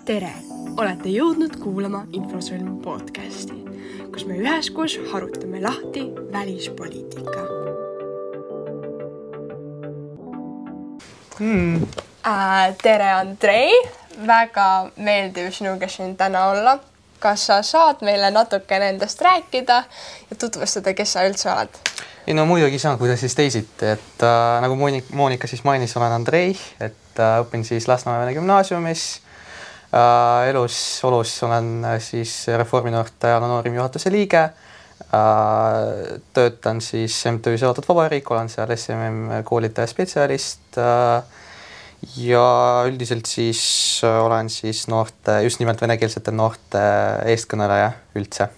Tere! Olete jõudnud kuulama Infosõlm podcasti, kus me üheskoos harutame lahti välispoliitika. Tere Andrei! Väga meeldiv sinuga siin täna olla. Kas sa saad meile natukene endast rääkida ja tutvustada, kes sa üldse oled? No muidugi saan, kuidas siis teisiti, et nagu Moonika siis mainis, olen Andrei, et õpin siis Lasnamäe Vene Gümnaasiumis. Olus olen siis Reforminoorte Ala Noorim juhatuse liige. Töötan siis MTÜ Seotud Vabariik, olen seal SMM koolitaja spetsialist ja üldiselt siis olen siis noorte, just nimelt venekeelsete noorte eestkõneleja üldse.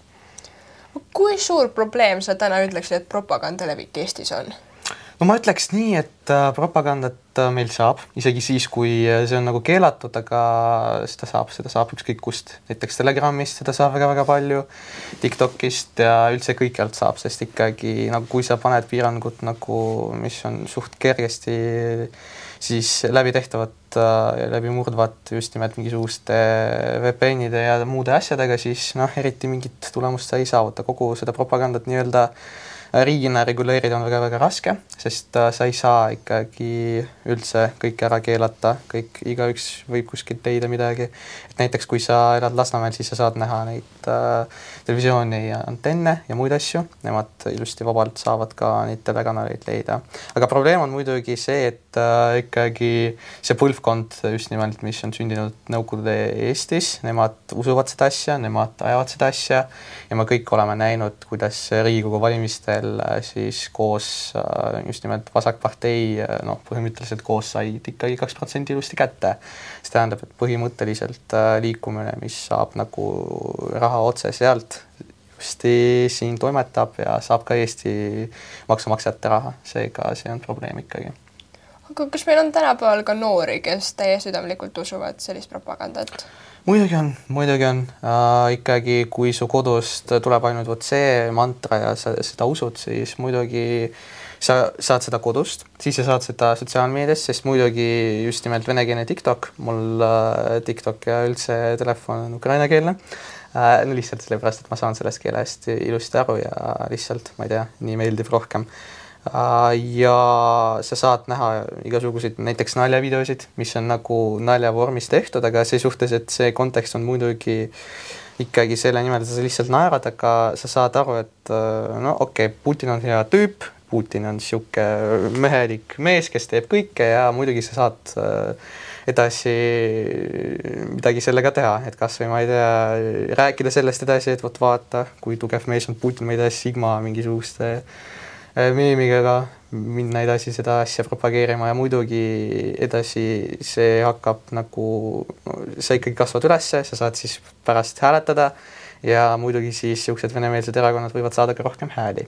Kui suur probleem sa täna ütleksid, et propaganda levik Eestis on? No ma ütleks nii, et propagandat meil saab, isegi siis, kui see on nagu keelatud, aga seda saab ükskõik kust. Näiteks Telegramist seda saab väga-väga palju, TikTokist ja üldse kõikjalt saab, sest ikkagi nagu kui sa paned piirangud, nagu, mis on suht kergesti siis läbi tehtavat ja läbi murdvat just nimelt mingisuguste VPN-ide ja muude asjadega, siis eriti mingit tulemust sa ei saavuta. Kogu seda propagandat nii-öelda riigina reguleerida on väga-väga raske, sest sa ei saa ikkagi üldse kõik ära keelata, igaüks võib kuskilt leida midagi. Et näiteks kui sa elad Lasnamäel, siis sa saad näha neid televisiooni ja antenne ja muid asju. Nemad ilusti vabalt saavad ka neid telekanaleid leida. Aga probleem on muidugi see, et ikkagi see põlvkond just nimelt, mis on sündinud Nõukogude Eestis, nemad usuvad seda asja, nemad ajavad seda asja ja me kõik oleme näinud, kuidas Riigikogu valimistel siis koos just nimelt vasakpartei põhimõtteliselt koos said ikkagi 2% ilusti kätte. See tähendab, et põhimõtteliselt liikumine, mis saab nagu raha otse sealt, justi siin toimetab ja saab ka Eesti maksumaksjate raha. Seega see on probleem ikkagi. Aga kas meil on tänapäeval ka noori, kes täie südamlikult usuvad sellist propagandat? Muidugi on. Ikkagi kui su kodust tuleb ainult see mantra ja sa seda usud, siis muidugi sa saad seda kodust, siis sa saad seda sotsiaalmeediast, sest muidugi just nimelt venekeelne TikTok, mul TikTok ja üldse telefon on ukrainakeelne. Lihtsalt sellepärast, et ma saan sellest keelest ilusti aru ja lihtsalt, ma ei tea, nii meeldib rohkem. Ja sa saad näha igasuguseid näiteks naljavideosid, mis on nagu naljavormis tehtud, aga see suhtes, et see kontekst on muidugi ikkagi selle nimel, et sa lihtsalt naerad, aga sa saad aru, et Putin on hea tüüp, Putin on siuke mehelik mees, kes teeb kõike ja muidugi sa saad edasi midagi sellega teha, et kas või ma ei tea, rääkida sellest edasi, et vaata, kui tugev mees on Putin, ma ei tea, Sigma mingisuguste meemiga minna edasi seda asja propageerima ja muidugi edasi see hakkab nagu, sa ikkagi kasvad ülesse, sa saad siis pärast hääletada ja muidugi siis siuksed venemeelsed erakonnad võivad saada ka rohkem hääli.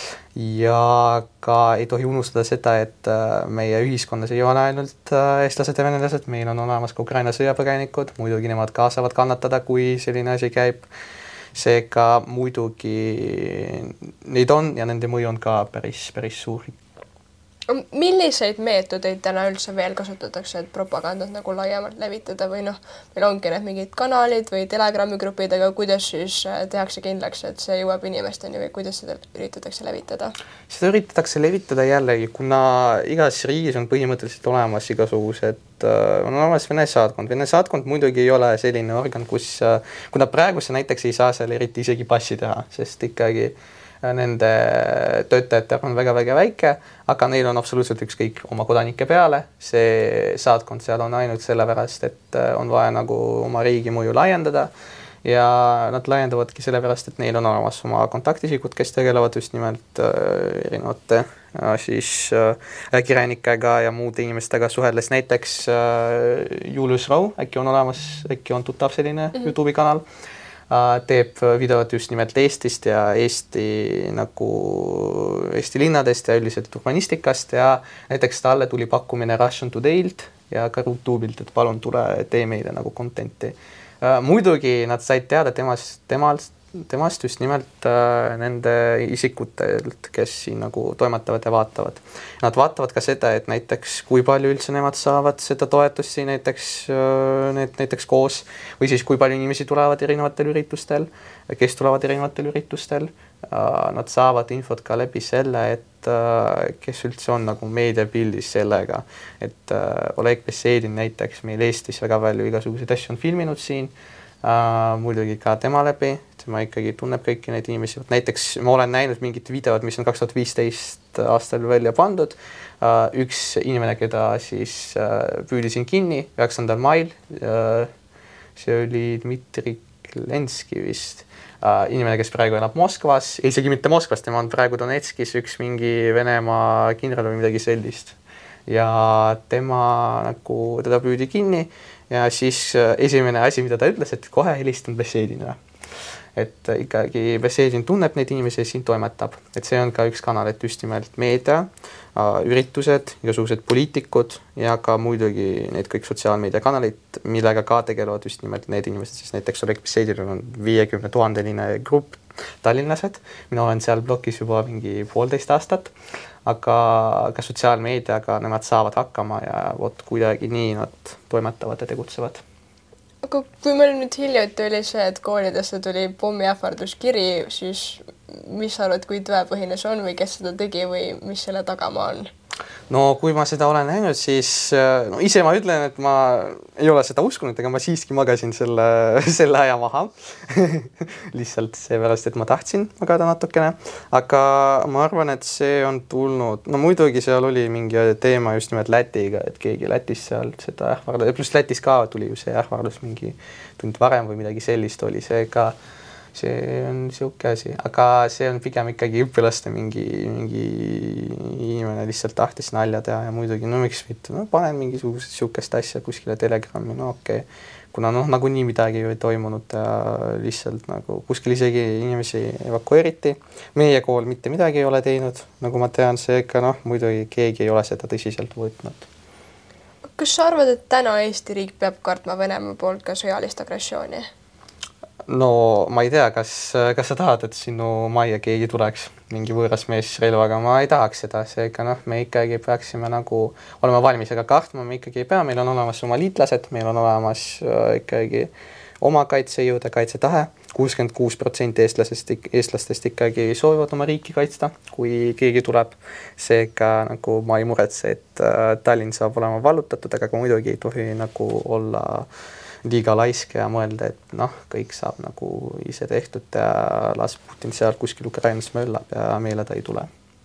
Ja ka ei tohi unustada seda, et meie ühiskonnas ei ole ainult eestlased ja venelased, meil on olemas ka Ukraina sõjapõgenikud, muidugi nemad ka saavad kannatada, kui selline asi käib. Seega muidugi neid on ja nende mõju on ka päris suur. Milliseid meetodeid täna üldse veel kasutatakse, et propagandat nagu laiemalt levitada või meil ongi need mingid kanalid või Telegrami grupid, aga kuidas siis tehakse kindlaks, et see jõuab inimesteni või kuidas seda üritatakse levitada? Seda üritatakse levitada jällegi, kuna igas riigis on põhimõtteliselt olemas igasugused, on olemas Vene saatkond. Vene saatkond muidugi ei ole selline organ, kuna praegu sa näiteks ei saa seal eriti isegi passi teha, sest ikkagi nende töötajate on väga-väga väike, aga neil on absoluutselt ükskõik oma kodanike peale. See saatkond seal on ainult sellepärast, et on vaja nagu oma riigi mõju laiendada ja nad laiendavadki sellepärast, et neil on olemas oma kontaktisikud, kes tegelevad just nimelt erinevate siis kirjanikega ja muude inimestega suheldes. Näiteks Julius Rau, äkki on olemas, äkki on tuttav selline YouTube'i kanal, teeb videod just nimelt Eestist ja Eesti linnadest ja üldiselt urbanistikast ja näiteks talle tuli pakkumine Russian Today'lt ja ka YouTube'ilt, et palun tule, tee meile nagu contenti. Muidugi nad said teada temast just nimelt nende isikutelt, kes siin nagu toimetavad ja vaatavad. Nad vaatavad ka seda, et näiteks kui palju üldse nemad saavad seda toetust siin näiteks koos või siis kui palju inimesi tulevad erinevatel üritustel, kes tulevad erinevatel üritustel. Nad saavad infot ka läbi selle, et kes üldse on nagu meediapildis sellega, et Oleg Besedin näiteks meil Eestis väga palju igasuguseid asju on filminud siin, muidugi ka tema läbi, tema ikkagi tunneb kõiki neid inimesi. Näiteks ma olen näinud mingit videod, mis on 2015 aastal välja pandud. Üks inimene, keda siis püüdisin kinni 9. mail, see oli Dmitri Lenski vist, inimene, kes praegu elab Moskvas, isegi mitte Moskvas, tema on praegu Donetskis üks mingi Venemaa kindral või midagi sellist. Ja teda püüdi kinni ja siis esimene asi, mida ta ütles, et kohe helistan Besedinile. Et ikkagi Besedin tunneb neid inimesi ja siin toimetab. Et see on ka üks kanal, et just nimelt meedia, üritused, igasugused poliitikud ja ka muidugi need kõik sotsiaalmeedia kanalid, millega ka tegelevad just nimelt need inimesed, siis näiteks Oleg Besedinil on 50 000 grupp tallinlased. Mina olen seal blogis juba mingi 1,5 aastat, aga ka sotsiaalmeediaga nemad saavad hakkama ja kuidagi nii nad toimetavad ja tegutsevad. Aga kui meil nüüd hiljuti oli see, et koolidesse tuli pommiähvarduskiri, siis mis arvad, kui tõepõhine see on või kes seda tegi või mis selle tagamaa on? No kui ma seda olen näinud, siis ise ma ütlen, et ma ei ole seda uskunud, aga ma siiski magasin selle aja maha. Lihtsalt seepärast, et ma tahtsin magada natukene. Aga ma arvan, et see on tulnud, no muidugi seal oli mingi teema just nimelt Lätiga, et keegi Lätis seal seda ähvardus, pluss Lätis ka tuli ju see ähvardus mingi tund varem või midagi sellist oli see ka. See on siuke asi, aga see on pigem ikkagi õpilaste mingi inimene lihtsalt tahtis nalja teha ja muidugi, no miks mitte, no panen mingisugused siukest asja kuskile Telegrami, no okei. Kuna nagunii midagi ju ei toimunud ja lihtsalt nagu kuskil isegi inimesi evakueeriti. Meie kool mitte midagi ei ole teinud, nagu ma tean, seega muidugi keegi ei ole seda tõsiselt võtnud. Kas sa arvad, et täna Eesti riik peab kartma Venemaa poolt ka sõjalist agressiooni? No ma ei tea, kas sa tahad, et sinu majja keegi tuleks mingi võõras mees relvaga, ma ei tahaks seda, seega me ikkagi peaksime nagu olema valmis, aga kartma me ikkagi ei pea, meil on olemas oma liitlased, meil on olemas ikkagi oma kaitsejõud ja kaitsetahe, 66% eestlastest ikkagi soovivad oma riiki kaitsta, kui keegi tuleb, seega nagu ma ei muretse, et Tallinn saab olema vallutatud, aga muidugi ei tohi nagu olla liiga laiske ja mõelda, et kõik saab nagu ise tehtud ja las Putin seal kuskil Ukrainas möllab ja meile ta ei tule.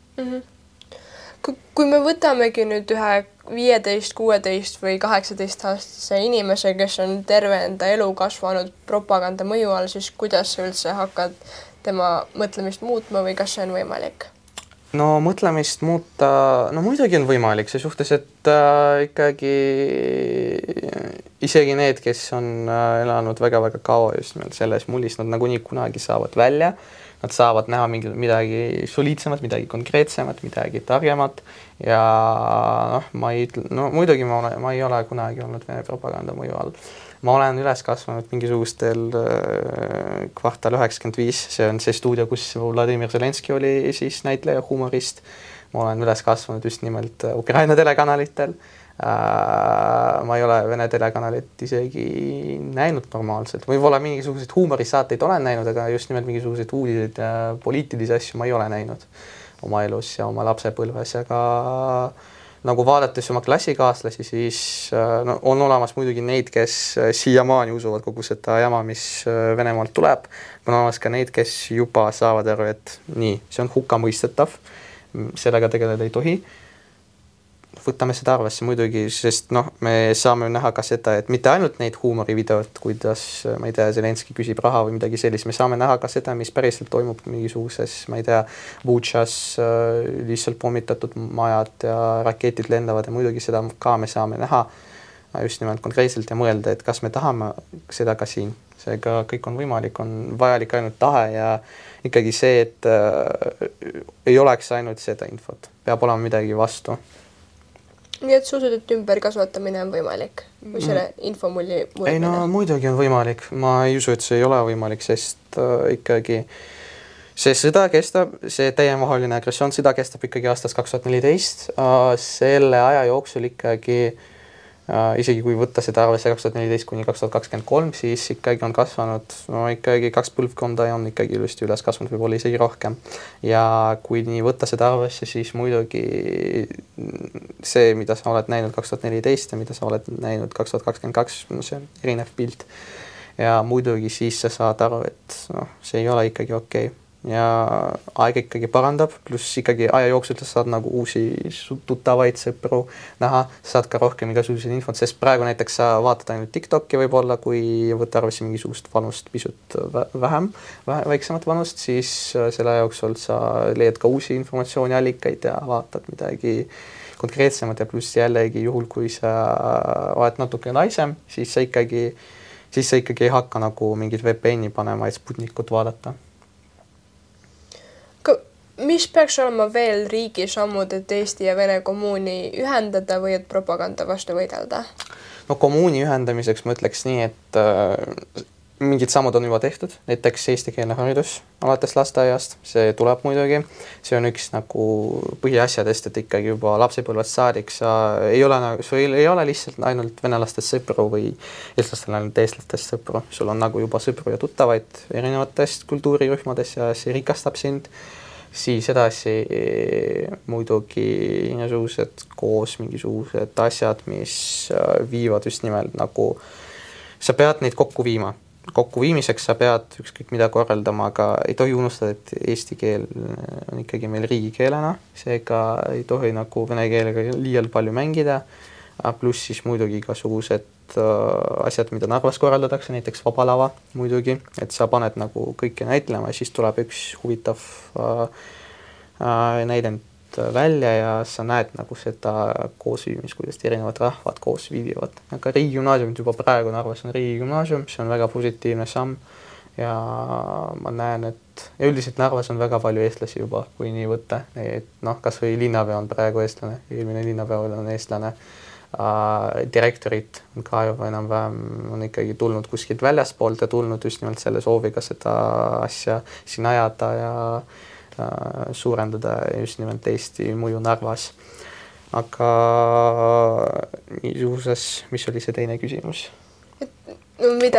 Kui me võtamegi nüüd ühe 15, 16 või 18 aastase inimese, kes on terve enda elu kasvanud propaganda mõju all, siis kuidas sa üldse hakkad tema mõtlemist muutma või kas see on võimalik? No mõtlemist muuta, no muidugi on võimalik, see suhtes, et ikkagi isegi need, kes on elanud väga-väga kaua just selles mullis, nad nagunii kunagi saavad välja, nad saavad näha midagi soliidsemat, midagi konkreetsemat, midagi targemat ja muidugi ma ei ole kunagi olnud Vene propaganda mõju all. Ma olen üles kasvanud mingisugustel kvartal 95, see on see stuudio, kus Vladimir Zelenski oli siis näitleja, humorist. Ma olen üles kasvanud just nimelt Ukraina telekanalitel. Ma ei ole Vene telekanalit isegi näinud normaalselt. Võib-olla mingisuguseid huumorisaateid olen näinud, aga just nimelt mingisuguseid uudiseid ja poliitilisi asju ma ei ole näinud oma elus ja oma lapsepõlves, aga nagu vaadates oma klassikaaslasi, siis on olemas muidugi neid, kes siiamaani usuvad kogu seda jama, mis Venemaalt tuleb. On olemas ka neid, kes juba saavad aru, et nii, see on hukkamõistetav, sellega tegeleda ei tohi. Võtame seda arvesse muidugi, sest me saame näha ka seda, et mitte ainult neid huumorivideod, kuidas, ma ei tea, Zelenski küsib raha või midagi sellist, me saame näha ka seda, mis päriselt toimub mingisuguses, ma ei tea, Butšas lihtsalt pommitatud majad ja raketid lendavad ja muidugi seda ka me saame näha just nimelt konkreetselt ja mõelda, et kas me tahame seda ka siin. Seega kõik on võimalik, on vajalik ainult tahe ja ikkagi see, et ei oleks ainult seda infot, peab olema midagi vastu. Nii et suusud, et ümberkasvatamine on võimalik või selle infomulli ei no muidugi on võimalik, ma ei usu, et see ei ole võimalik, sest ikkagi see sõda kestab, see täiemahuline agressioonisõda kestab ikkagi aastast 2014, selle aja jooksul ikkagi isegi kui võtta seda arvesse 2014 kuni 2023, siis ikkagi on kasvanud, no ikkagi 2 põlvkonda on ikkagi ilusti üles kasvanud, võib-olla isegi rohkem. Ja kui nii võtta seda arvesse, siis muidugi see, mida sa oled näinud 2014 ja mida sa oled näinud 2022, no see on erinev pilt. Ja muidugi siis sa saad aru, et no, see ei ole ikkagi okei. Ja aeg ikkagi parandab, pluss ikkagi aja jooksul sa saad nagu uusi tuttavaid sõpru näha, saad ka rohkem igasuguseid infot, sest praegu näiteks sa vaatad ainult TikTok'i võib-olla, kui võtta arvesse mingisugust vanust pisut väiksemat vanust, siis selle jooksul sa leiad ka uusi informatsiooniallikaid ja vaatad midagi konkreetsemat ja pluss jällegi juhul, kui sa oled natuke naisem, siis sa ikkagi ei hakka nagu mingit VPN-i panema, et Sputnikut vaadata. Mis peaks olema veel riigi sammud, et Eesti ja Vene kommuuni ühendada või et propaganda vastu võidelda? No kommuuni ühendamiseks ma ütleks nii, et mingid sammud on juba tehtud, näiteks eestikeelne haridus alates lasteaiast, see tuleb muidugi, see on üks nagu põhiasjadest, et ikkagi juba lapsepõlvest saadik sul ei ole lihtsalt ainult venelastest sõpru või eestlastel ainult eestlastest sõpru, sul on nagu juba sõpru ja tuttavaid erinevatest kultuurirühmadest ja see rikastab sind. Siis edasi muidugi mingisugused asjad, mis viivad just nimelt nagu, sa pead neid kokku viima. Kokkuviimiseks sa pead ükskõik mida korraldama, aga ei tohi unustada, et eesti keel on ikkagi meil riigikeelena, seega ei tohi nagu vene keelega liialt palju mängida, pluss siis muidugi igasugused asjad, mida Narvas korraldatakse, näiteks Vaba Lava muidugi, et sa paned nagu kõike näitlema ja siis tuleb üks huvitav näidend välja ja sa näed nagu seda koosviimist, kuidas erinevad rahvad koos viibivad. Aga riigigümnaasium juba praegu Narvas on riigigümnaasium, see on väga positiivne samm ja ma näen, et üldiselt Narvas on väga palju eestlasi juba, kui nii võtta, et noh, kas või linnapea on praegu eestlane, eelmine linnapea on eestlane. Direktorid ka juba enam-vähem on ikkagi tulnud kuskilt väljaspoolt ja tulnud just nimelt selle sooviga seda asja siin ajada ja suurendada just nimelt Eesti mõju Narvas. Aga niisuguses, mis oli see teine küsimus? Mida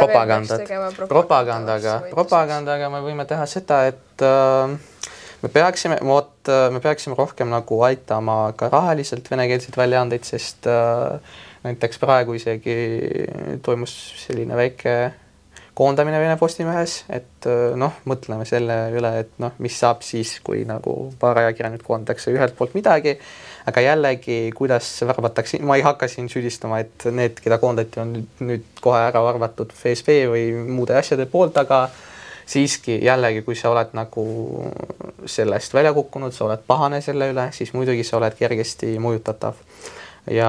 propagandaga me võime teha seda, et me peaksime rohkem nagu aitama ka rahaliselt venekeelseid väljaandeid, sest näiteks praegu isegi toimus selline väike koondamine Vene Postimehes, et noh, mõtleme selle üle, et noh, mis saab siis, kui nagu paar ajakirjanikku koondatakse ühelt poolt midagi, aga jällegi, kuidas värvatakse, ma ei hakka siin süüdistama, et need, keda koondati, on nüüd kohe ära arvatud FSB või muude asjade poolt, aga siiski jällegi, kui sa oled nagu sellest välja kukkunud, sa oled pahane selle üle, siis muidugi sa oled kergesti mõjutatav. Ja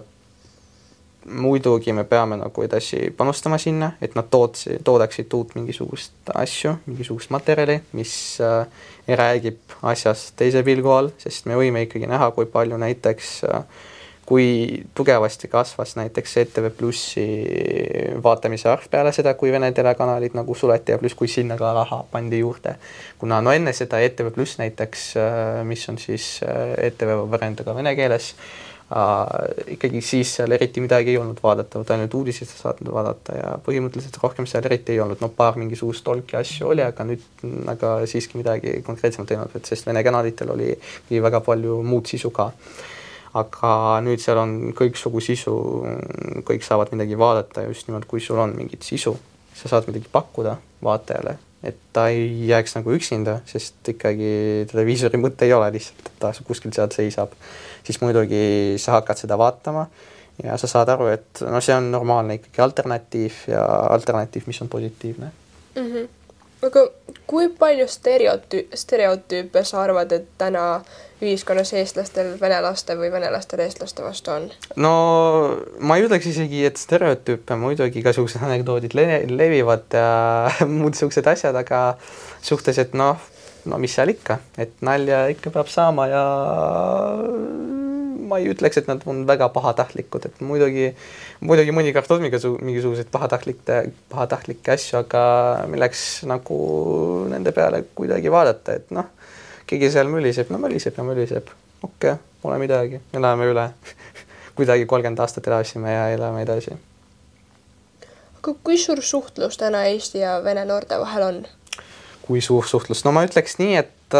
muidugi me peame nagu edasi panustama sinna, et nad toodaksid uut mingisugust asju, mingisugust materjali, mis räägib asjast teise pilgu all, sest me võime ikkagi näha, kui palju näiteks kui tugevasti kasvas näiteks ETV Plussi vaatamise arv peale seda, kui Vene telekanalid nagu suleti ja pluss kui sinna ka raha pandi juurde. Kuna no enne seda ETV Pluss näiteks, mis on siis ETV variantiga vene keeles, ikkagi siis seal eriti midagi ei olnud vaadata, ainult uudiseid sa saad vaadata ja põhimõtteliselt rohkem seal eriti ei olnud, no paar mingisugust tolki asju oli, aga siiski midagi konkreetsemalt ei olnud, sest Vene kanalitel oli väga palju muud sisu ka. Aga nüüd seal on kõiksugu sisu, kõik saavad midagi vaadata ja just nimelt, kui sul on mingit sisu, sa saad midagi pakkuda vaatajale, et ta ei jääks nagu üksinda, sest ikkagi televiisori mõte ei ole lihtsalt, et ta kuskil sealt seisab, siis muidugi sa hakkad seda vaatama ja sa saad aru, et no see on normaalne ikkagi alternatiiv, mis on positiivne. Aga kui palju stereotüüpe sa arvad, et täna ühiskonnas eestlastel venelaste või venelastel eestlaste vastu on? No ma ei ütleks isegi, et stereotüüpe, muidugi igasugused anekdoodid levivad ja muud sellised asjad, aga suhteliselt no mis seal ikka, et nalja ikka peab saama ja ma ei ütleks, et nad on väga pahatahtlikud, et muidugi mõnikord on mingisuguseid pahatahtlikke asju, aga milleks nagu nende peale kuidagi vaadata, et noh, keegi seal möliseb. Okei, pole midagi, elame üle. Kuidagi 30 aastat elasime ja elame edasi. Aga kui suur suhtlus täna Eesti ja vene noorte vahel on? Kui suur suhtlus? No ma ütleks nii, et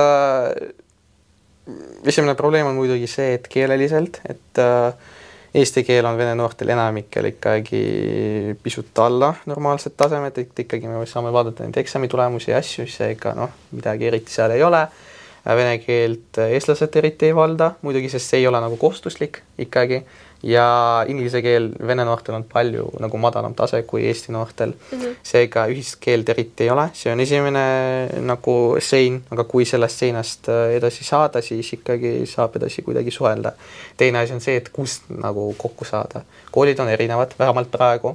esimene probleem on muidugi see, et keeleliselt, et eesti keel on vene noortel enamikel ikkagi pisut alla normaalset tasemet, et ikkagi me saame vaadata neid eksamitulemusi ja asju, seega midagi eriti seal ei ole. Vene keelt eestlased eriti ei valda, muidugi, sest see ei ole nagu kohustuslik ikkagi ja inglise keel vene noortel on palju nagu madalam tase kui eesti noortel. Seega ühist keelt eriti ei ole, see on esimene nagu sein, aga kui sellest seinast edasi saada, siis ikkagi saab edasi kuidagi suhelda. Teine asi on see, et kust nagu kokku saada. Koolid on erinevad, vähemalt praegu.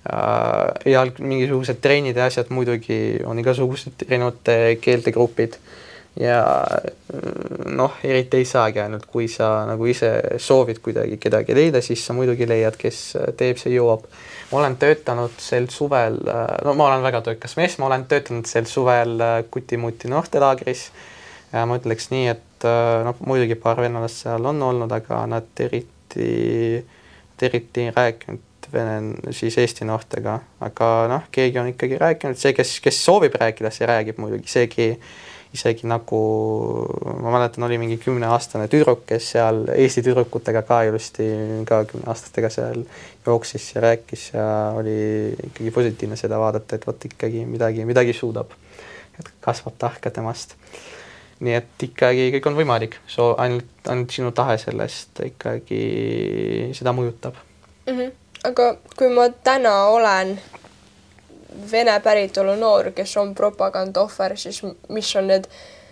Ja mingisugused treenid ja asjad muidugi on igasugused erinevate keeltegrupid. Ja eriti ei saagi ainult, kui sa nagu ise soovid kuidagi kedagi leida, siis sa muidugi leiad, kes teeb, see jõuab. Ma olen töötanud sel suvel, ma olen väga töökas mees, ma olen töötanud sel suvel Kuti-Muti noortelaagris. Ma ütleks nii, et muidugi paar venelast seal on olnud, aga nad eriti rääkinud siis Eesti noortega, aga keegi on ikkagi rääkinud, see, kes soovib rääkida, see räägib muidugi, isegi nagu ma mäletan, oli mingi 10-aastane tüdruk, kes seal Eesti tüdrukutega ka ilusti 10-aastastega seal jooksis ja rääkis ja oli ikkagi positiivne seda vaadata, et võt ikkagi midagi suudab, et kasvab tahka temast. Nii et ikkagi kõik on võimalik, ainult sinu tahe sellest ikkagi seda mõjutab. Aga kui ma täna olen vene päritolu noor, kes on propaganda ohver, siis mis on need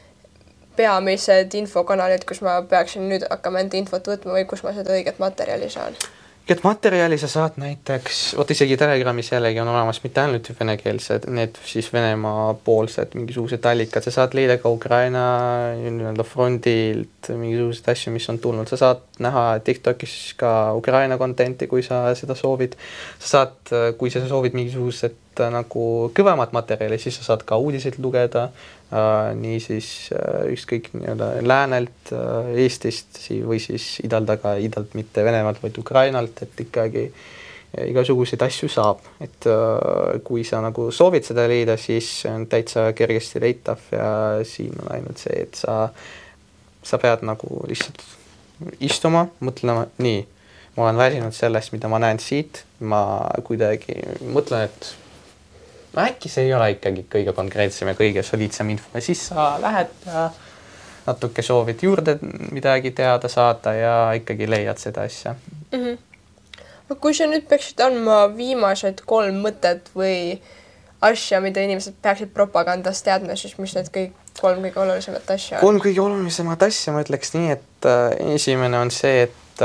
peamised infokanalid, kus ma peaksin nüüd hakkama enda infot võtma või kus ma seda õiget materjali saan? Et materjali sa saad näiteks, isegi Telegramis jällegi on olemas mitte ainult venekeelsed, need siis Venemaa poolsed mingisugused allikad, sa saad leida ka Ukraina frondilt mingisugused asju, mis on tulnud, sa saad näha TikTokis ka Ukraina kontenti, kui sa seda soovid, kui sa soovid mingisugused nagu kõvemat materjali, siis sa saad ka uudiseid lugeda, nii siis ükskõik läänelt, Eestist või siis idalt mitte Venemaalt, vaid Ukrainalt, et ikkagi igasuguseid asju saab, et kui sa nagu soovid seda leida, siis on täitsa kergesti leitav ja siin on ainult see, et sa pead nagu lihtsalt istuma, mõtlema, nii, ma olen väsinud sellest, mida ma näen siit, ma kuidagi mõtlen, et äkki see ei ole ikkagi kõige konkreetsem ja kõige soliidsem info ja siis sa lähed ja natuke soovid juurde midagi teada saada ja ikkagi leiad seda asja. Kui sa nüüd peaksid andma viimased 3 mõtet või asja, mida inimesed peaksid propagandast teadma, siis mis need 3 kõige olulisemat asja on? 3 kõige olulisemat asja, ma ütleks nii, et esimene on see, et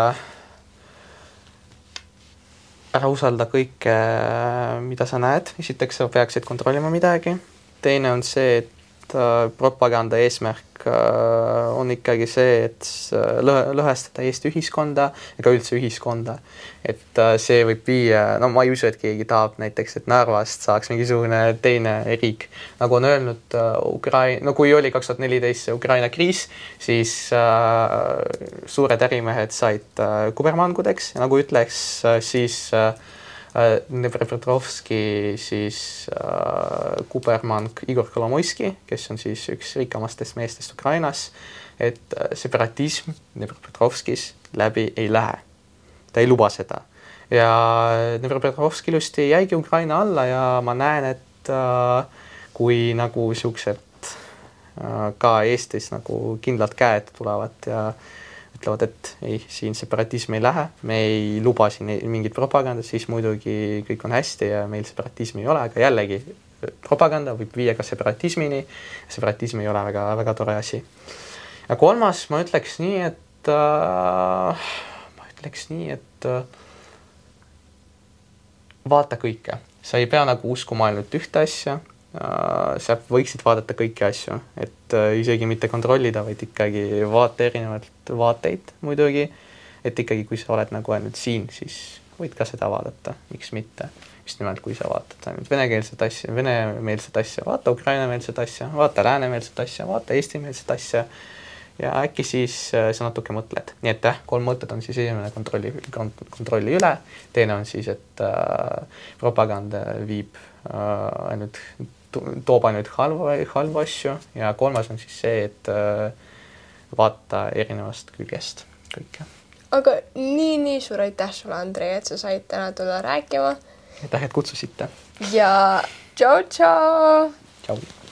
ära usalda kõike, mida sa näed. Esiteks sa peaksid kontrollima midagi. Teine on see, et propaganda eesmärk on ikkagi see, et lõhestada Eesti ühiskonda ega üldse ühiskonda. Et see võib viia, ma ei usu, et keegi tahab näiteks, et Narvast saaks mingisugune teine riik. Nagu on öelnud kui oli 2014 Ukraina kriis, siis suured ärimehed said kubermangudeks ja nagu ütleks, siis Dnepropetrovski siis kubermang Igor Kolomoiski, kes on siis üks rikkamastest meestest Ukrainas, et separatism Dnepropetrovskis läbi ei lähe. Ta ei luba seda. Ja Dnepropetrovski ilusti jäigi Ukraina alla ja ma näen, et kui nagu siuksed ka Eestis nagu kindlad käed tulevad ja ütlevad, et ei, siin separatism ei lähe, me ei luba siin mingit propaganda, siis muidugi kõik on hästi ja meil separatismi ei ole, aga jällegi propaganda võib viia ka separatismini. Separatism ei ole väga, väga tore asi. Ja 3, ma ütleks nii, et vaata kõike. Sa ei pea nagu uskuma ainult ühte asja, sa võiksid vaadata kõiki asju, et isegi mitte kontrollida, vaid ikkagi vaata erinevaid vaateid muidugi, et ikkagi kui sa oled nagu ainult siin, siis võid ka seda vaadata, miks mitte. Just nimelt, kui sa vaatad ainult venekeelset asja, venemeelset asja, vaata ukrainameelset asja, vaata läänemeelset asja, vaata eestimeelset asja ja äkki siis sa natuke mõtled. Nii et 3 mõtted on siis esimene kontrolli üle, teine on siis, et propaganda viib ainult toob ainult halva asju ja 3. on siis see, et vaata erinevast küljest kõike. Aga nii suur aitäh sulle, Andrei, et sa said täna tulla rääkima. Aitäh, et kutsusite. Ja tšau! Tšau!